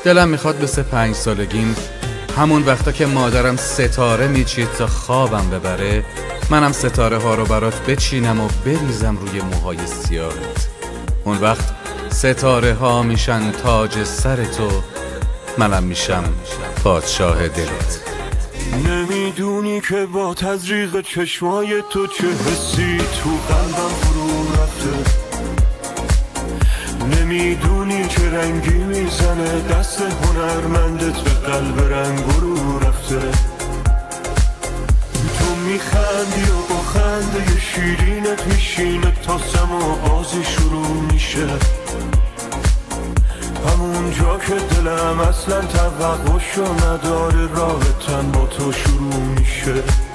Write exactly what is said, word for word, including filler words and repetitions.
دلم میخواد به سه پنج سالگیم همون وقتا که مادرم ستاره میچید تا خوابم ببره، منم ستاره ها رو برات بچینم و بریزم روی موهای سیاهت. اون وقت ستاره ها میشن تاج سر تو، منم میشم پادشاه دلت. نمیدونی که با تزریق چشمای تو چه حسی تو قلبم فرو رفته. نمیدونی چه رنگی میزنه دست هنرمندت به قلب رنگورو رفته. تو میخندی و با خنده شیرینت میشینه تا سما بازی شروع میشه. همون جا که دلم اصلا توقعشو نداره راه تن با تو شروع میشه.